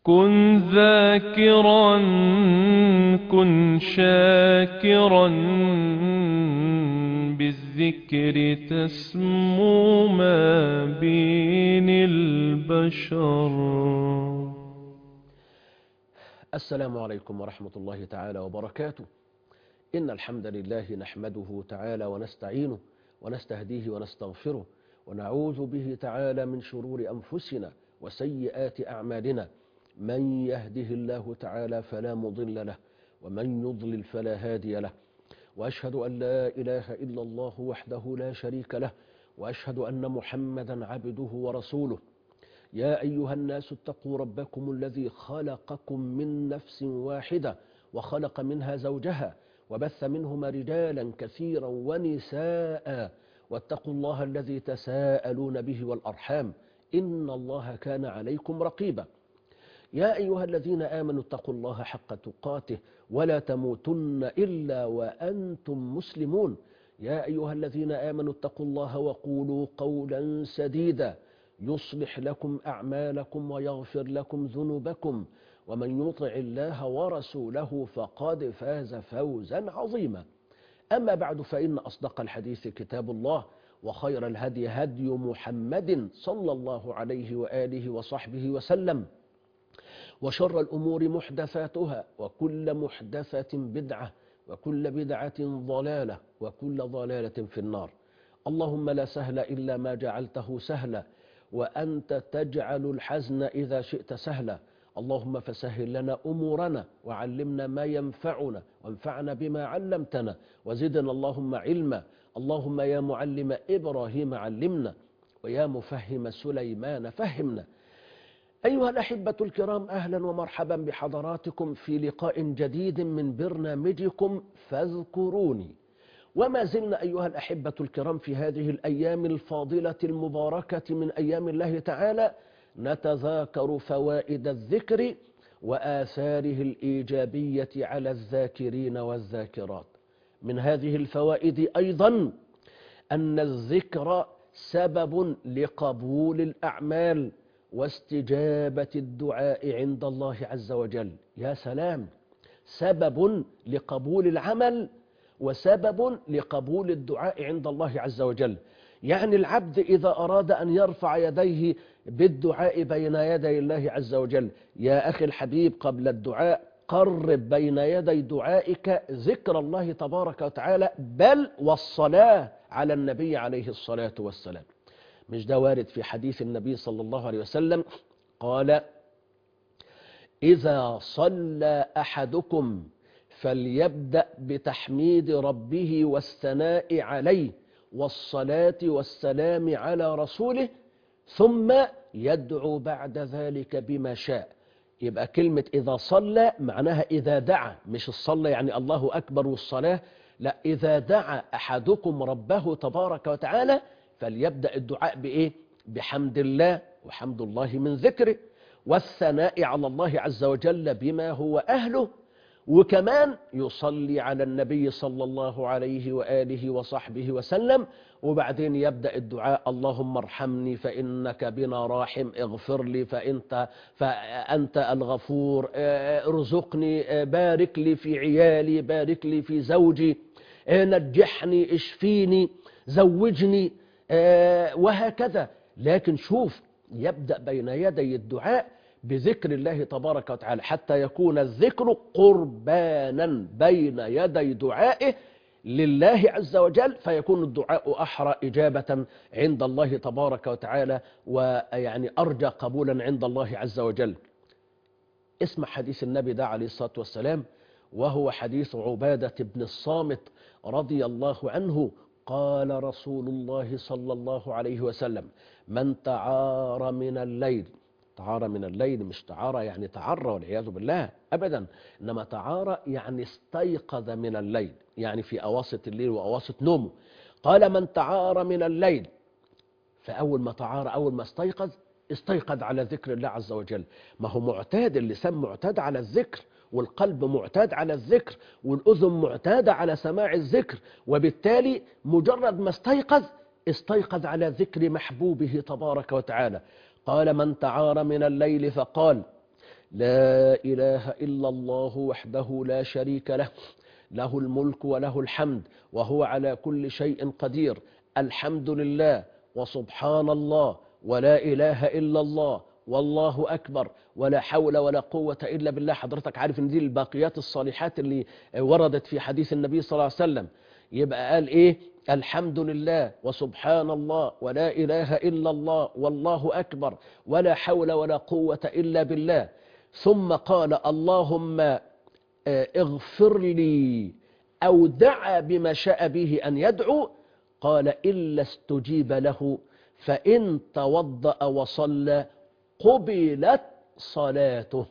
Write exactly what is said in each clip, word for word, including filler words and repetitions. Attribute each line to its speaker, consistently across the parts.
Speaker 1: كن ذاكرا كن شاكرا بالذكر تسمو ما بين البشر.
Speaker 2: السلام عليكم ورحمة الله تعالى وبركاته. إن الحمد لله نحمده تعالى ونستعينه ونستهديه ونستغفره ونعوذ به تعالى من شرور أنفسنا وسيئات أعمالنا. من يهده الله تعالى فلا مضل له ومن يضلل فلا هادي له، وأشهد أن لا إله إلا الله وحده لا شريك له، وأشهد أن محمدا عبده ورسوله. يا أيها الناس اتقوا ربكم الذي خلقكم من نفس واحدة وخلق منها زوجها وبث منهما رجالا كثيرا ونساء، واتقوا الله الذي تساءلون به والأرحام إن الله كان عليكم رقيبا. يا أيها الذين آمنوا اتقوا الله حق تقاته ولا تموتن إلا وأنتم مسلمون. يا أيها الذين آمنوا اتقوا الله وقولوا قولا سديدا يصلح لكم أعمالكم ويغفر لكم ذنوبكم، ومن يطع الله ورسوله فقد فاز فوزا عظيما. أما بعد، فإن أصدق الحديث كتاب الله، وخير الهدي هدي محمد صلى الله عليه وآله وصحبه وسلم، وشر الأمور محدثاتها، وكل محدثة بدعة، وكل بدعة ضلالة، وكل ضلالة في النار. اللهم لا سهل إلا ما جعلته سهلا، وأنت تجعل الحزن إذا شئت سهلا. اللهم فسهل لنا أمورنا وعلمنا ما ينفعنا وانفعنا بما علمتنا وزدنا اللهم علما. اللهم يا معلم إبراهيم علمنا، ويا مفهم سليمان فهمنا. أيها الأحبة الكرام، أهلا ومرحبا بحضراتكم في لقاء جديد من برنامجكم فاذكروني. وما زلنا أيها الأحبة الكرام في هذه الأيام الفاضلة المباركة من أيام الله تعالى نتذاكر فوائد الذكر وآثاره الإيجابية على الذاكرين والذاكرات. من هذه الفوائد أيضا أن الذكر سبب لقبول الأعمال واستجابة الدعاء عند الله عز وجل. يا سلام، سبب لقبول العمل وسبب لقبول الدعاء عند الله عز وجل. يعني العبد إذا أراد أن يرفع يديه بالدعاء بين يدي الله عز وجل، يا أخي الحبيب، قبل الدعاء قرب بين يدي دعائك ذكر الله تبارك وتعالى، بل والصلاة على النبي عليه الصلاة والسلام. مش ده وارد في حديث النبي صلى الله عليه وسلم؟ قال: إذا صلى أحدكم فليبدأ بتحميد ربه والثناء عليه والصلاة والسلام على رسوله، ثم يدعو بعد ذلك بما شاء. يبقى كلمة إذا صلى معناها إذا دعا، مش الصلاة يعني الله أكبر والصلاة، لا، إذا دعا أحدكم ربه تبارك وتعالى فليبدأ الدعاء بإيه؟ بحمد الله، وحمد الله من ذكره، والثناء على الله عز وجل بما هو أهله، وكمان يصلي على النبي صلى الله عليه وآله وصحبه وسلم، وبعدين يبدأ الدعاء: اللهم ارحمني فإنك بنا راحم، اغفر لي فأنت, فأنت الغفور، ارزقني، بارك لي في عيالي، بارك لي في زوجي، نجحني، اشفيني، زوجني، وهكذا. لكن شوف، يبدأ بين يدي الدعاء بذكر الله تبارك وتعالى حتى يكون الذكر قربانا بين يدي دعائه لله عز وجل، فيكون الدعاء أحرى إجابة عند الله تبارك وتعالى، ويعني أرجى قبولا عند الله عز وجل. اسمع حديث النبي ده عليه الصلاة والسلام، وهو حديث عبادة بن الصامت رضي الله عنه. قال رسول الله صلى الله عليه وسلم: من تعار من الليل، تعار من الليل مش تعار يعني تعرى والعياذ بالله أبدا، إنما تعار يعني استيقظ من الليل، يعني في أواسط الليل وأواسط نومه. قال: من تعار من الليل، فأول ما تعار، أول ما استيقظ، استيقظ على ذكر الله عز وجل. ما هو معتاد، اللسان معتاد على الذكر، والقلب معتاد على الذكر، والأذن معتادة على سماع الذكر، وبالتالي مجرد ما استيقظ استيقظ على ذكر محبوبه تبارك وتعالى. قال: من تعار من الليل فقال: لا إله إلا الله وحده لا شريك له، له الملك وله الحمد وهو على كل شيء قدير. الحمد لله وسبحان الله ولا إله إلا الله والله أكبر ولا حول ولا قوة إلا بالله. حضرتك عارف ان دي الباقيات الصالحات اللي وردت في حديث النبي صلى الله عليه وسلم. يبقى قال ايه؟ الحمد لله وسبحان الله ولا إله إلا الله والله أكبر ولا حول ولا قوة إلا بالله. ثم قال اللهم اغفر لي، أو دعا بما شاء به أن يدعو. قال إلا استجيب له، فإن توضأ وصلى قبلت صلاته.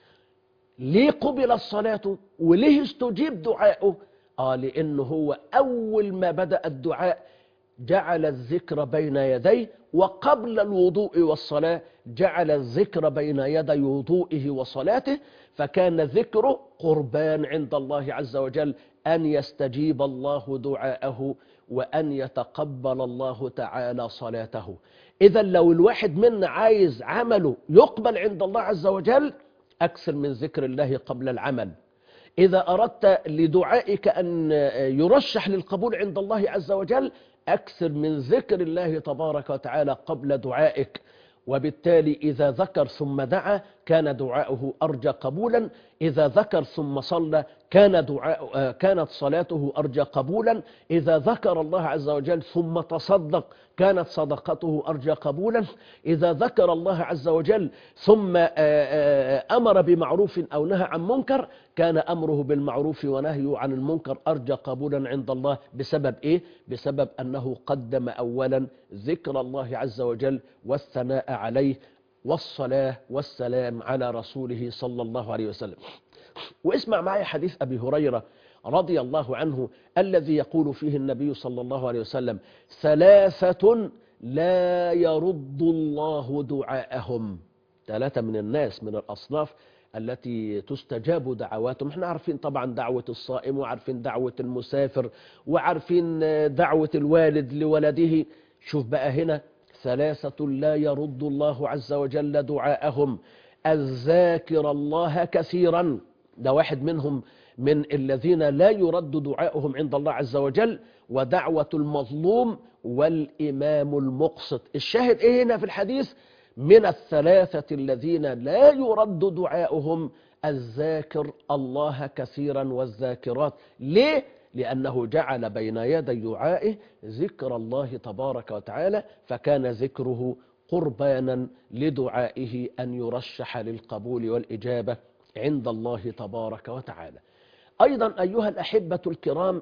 Speaker 2: ليه قبلت صلاته وليه استجيب دعاؤه؟ آه لأنه هو أول ما بدأ الدعاء جعل الذكر بين يديه، وقبل الوضوء والصلاة جعل الذكر بين يدي وضوئه وصلاته، فكان ذكره قربان عند الله عز وجل أن يستجيب الله دعاءه وأن يتقبل الله تعالى صلاته. إذا لو الواحد منا عايز عمله يقبل عند الله عز وجل أكثر من ذكر الله قبل العمل. إذا أردت لدعائك أن يرشح للقبول عند الله عز وجل أكثر من ذكر الله تبارك وتعالى قبل دعائك. وبالتالي إذا ذكر ثم دعا كان دعاؤه أرجى قبولا، إذا ذكر ثم صلى كان دعاء كانت صلاته أرجى قبولا، إذا ذكر الله عز وجل ثم تصدق كانت صدقته أرجى قبولا، إذا ذكر الله عز وجل ثم أمر بمعروف أو نهى عن منكر كان أمره بالمعروف ونهيه عن المنكر أرجى قبولا عند الله. بسبب إيه؟ بسبب أنه قدم أولا ذكر الله عز وجل والثناء عليه والصلاة والسلام على رسوله صلى الله عليه وسلم. واسمع معي حديث أبي هريرة رضي الله عنه الذي يقول فيه النبي صلى الله عليه وسلم: ثلاثة لا يرد الله دعاءهم. ثلاثة من الناس من الأصناف التي تستجاب دعواتهم. احنا عارفين طبعا دعوة الصائم، وعارفين دعوة المسافر، وعارفين دعوة الوالد لولده. شوف بقى هنا: ثلاثة لا يرد الله عز وجل دعاءهم: الذاكر الله كثيرا، ده واحد منهم من الذين لا يرد دعاؤهم عند الله عز وجل، ودعوة المظلوم، والإمام المقسط. الشاهد ايه هنا في الحديث؟ من الثلاثة الذين لا يرد دعاؤهم الذاكر الله كثيرا والذاكرات. ليه؟ لأنه جعل بين يدي دعائه ذكر الله تبارك وتعالى، فكان ذكره قربانا لدعائه أن يرشح للقبول والإجابة عند الله تبارك وتعالى. أيضا أيها الأحبة الكرام،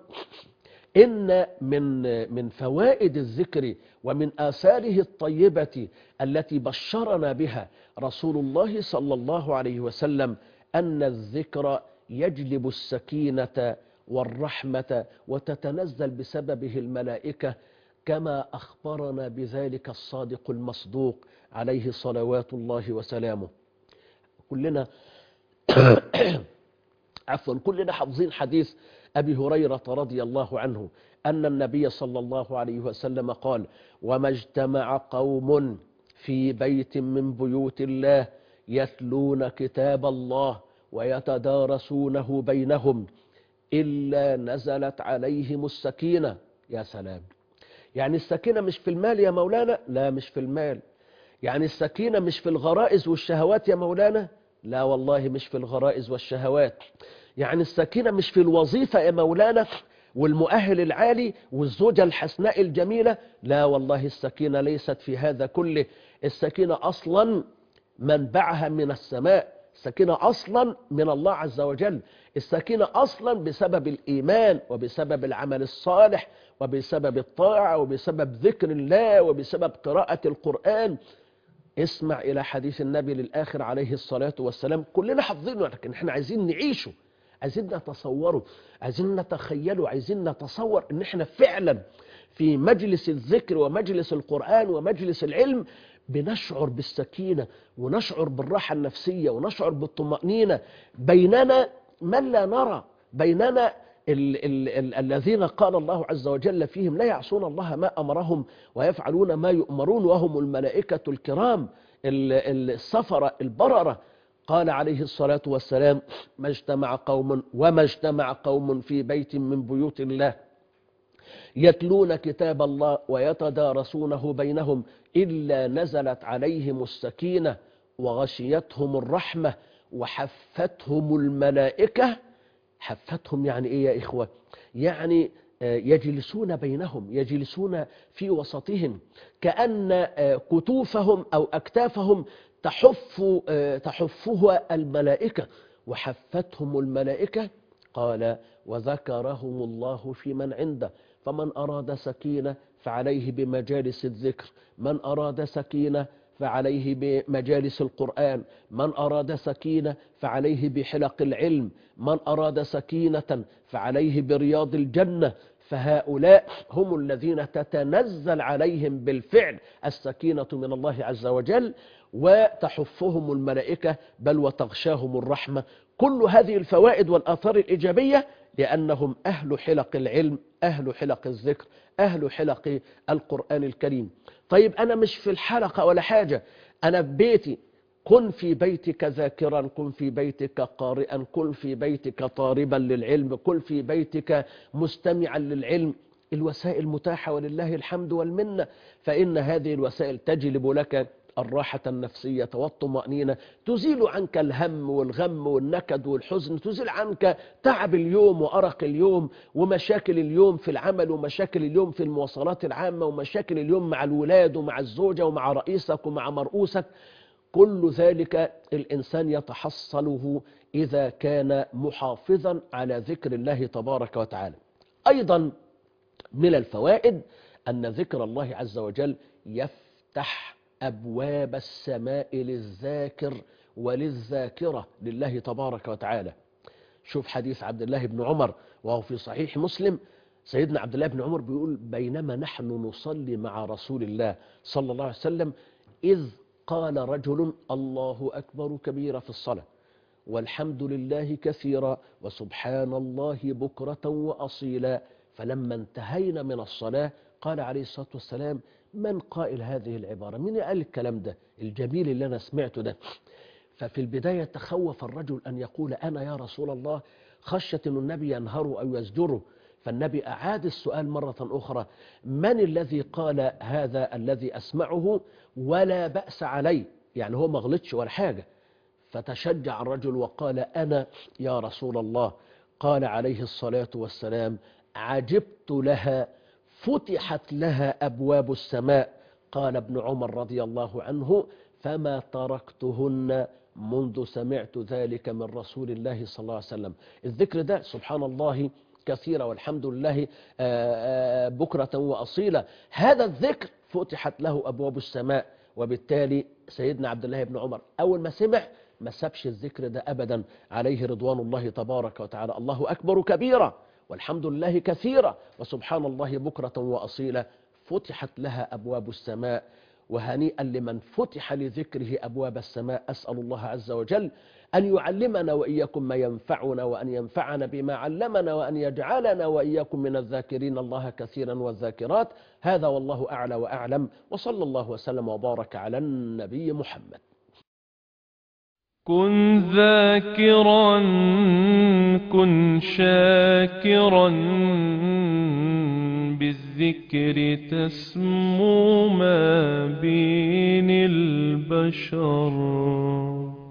Speaker 2: إن من من فوائد الذكر ومن آثاره الطيبة التي بشرنا بها رسول الله صلى الله عليه وسلم أن الذكر يجلب السكينة والرحمة، وتتنزل بسببه الملائكة، كما أخبرنا بذلك الصادق المصدوق عليه صلوات الله وسلامه. كلنا عفوا كلنا حافظين حديث أبي هريرة رضي الله عنه أن النبي صلى الله عليه وسلم قال: وما اجتمع قوم في بيت من بيوت الله يتلون كتاب الله ويتدارسونه بينهم إلا نزلت عليهم السكينة. يا سلام! يعني السكينة مش في المال يا مولانا؟ لا، مش في المال. يعني السكينة مش في الغرائز والشهوات يا مولانا؟ لا والله، مش في الغرائز والشهوات. يعني السكينة مش في الوظيفة يا مولانا والمؤهل العالي والزوجة الحسناء الجميلة؟ لا والله، السكينة ليست في هذا كله. السكينة أصلا منبعها من السماء، السكينة أصلا من الله عز وجل، السكينة أصلا بسبب الإيمان وبسبب العمل الصالح وبسبب الطاعة وبسبب ذكر الله وبسبب قراءة القرآن. اسمع إلى حديث النبي للآخر عليه الصلاة والسلام، كلنا حافظينه لكن احنا عايزين نعيشه، عايزين نتصوره، عايزين نتخيله، عايزين نتصور ان احنا فعلا في مجلس الذكر ومجلس القرآن ومجلس العلم بنشعر بالسكينة ونشعر بالراحة النفسية ونشعر بالطمأنينة. بيننا من لا نرى، بيننا ال ال ال الذين قال الله عز وجل فيهم: لا يعصون الله ما أمرهم ويفعلون ما يؤمرون وهم الملائكة الكرام السفرة البررة. قال عليه الصلاة والسلام: ما اجتمع قوم وما اجتمع قوم في بيت من بيوت الله يتلون كتاب الله ويتدارسونه بينهم إلا نزلت عليهم السكينة وغشيتهم الرحمة وحفتهم الملائكة. حفتهم يعني إيه يا إخوة؟ يعني يجلسون بينهم، يجلسون في وسطهم، كأن كتوفهم أو أكتافهم تحف تحفها الملائكة. وحفتهم الملائكة، قال: وذكرهم الله في من عنده، فمن أراد سكينة فعليه بمجالس الذكر، من أراد سكينة فعليه بمجالس القرآن، من أراد سكينة فعليه بحلق العلم، من أراد سكينة فعليه برياض الجنة. فهؤلاء هم الذين تتنزل عليهم بالفعل السكينة من الله عز وجل، وتحفهم الملائكة، بل وتغشاهم الرحمة. كل هذه الفوائد والآثار الإيجابية لأنهم أهل حلق العلم، أهل حلق الذكر، أهل حلق القرآن الكريم. طيب أنا مش في الحلقة ولا حاجة، أنا في بيتي. كن في بيتك ذاكرا، كن في بيتك قارئا، كن في بيتك طالبا للعلم، كن في بيتك مستمعا للعلم. الوسائل متاحة ولله الحمد والمنة، فإن هذه الوسائل تجلب لك الراحة النفسية والطمأنينة، تزيل عنك الهم والغم والنكد والحزن، تزيل عنك تعب اليوم وأرق اليوم ومشاكل اليوم في العمل ومشاكل اليوم في المواصلات العامة ومشاكل اليوم مع الولاد ومع الزوجة ومع رئيسك ومع مرؤوسك. كل ذلك الإنسان يتحصله إذا كان محافظا على ذكر الله تبارك وتعالى. أيضا من الفوائد أن ذكر الله عز وجل يفتح أبواب السماء للذاكر وللذاكرة لله تبارك وتعالى. شوف حديث عبد الله بن عمر وهو في صحيح مسلم. سيدنا عبد الله بن عمر بيقول: بينما نحن نصلي مع رسول الله صلى الله عليه وسلم إذ قال رجل: الله أكبر كبيرا في الصلاة، والحمد لله كثيرا، وسبحان الله بكرة وأصيلا. فلما انتهينا من الصلاة قال عليه الصلاة والسلام: من قائل هذه العبارة؟ من قال الكلام ده الجميل اللي أنا سمعته ده؟ ففي البداية تخوف الرجل أن يقول: أنا يا رسول الله، خشية أن النبي ينهره أو يزجره. فالنبي أعاد السؤال مرة أخرى: من الذي قال هذا الذي أسمعه ولا بأس عليه؟ يعني هو ما غلطش ولا حاجة. فتشجع الرجل وقال: أنا يا رسول الله. قال عليه الصلاة والسلام: عجبت لها، فتحت لها أبواب السماء. قال ابن عمر رضي الله عنه: فما تركتهن منذ سمعت ذلك من رسول الله صلى الله عليه وسلم. الذكر ده سبحان الله كثيرة، والحمد لله بكرة وأصيلة. هذا الذكر فتحت له أبواب السماء. وبالتالي سيدنا عبد الله بن عمر أول ما سمع ما سابش الذكر ده أبدا، عليه رضوان الله تبارك وتعالى. الله أكبر كبيرا، والحمد لله كثيرا، وسبحان الله بكرة وأصيلة. فتحت لها أبواب السماء. وهنيئا لمن فتح لذكره أبواب السماء. أسأل الله عز وجل أن يعلمنا وإياكم ما ينفعنا، وأن ينفعنا بما علمنا، وأن يجعلنا وإياكم من الذاكرين الله كثيرا والذاكرات. هذا والله أعلى وأعلم، وصلى الله وسلم وبارك على النبي محمد.
Speaker 1: كن ذاكرا، كن شاكرا، بالذكر تسمو ما بين البشر.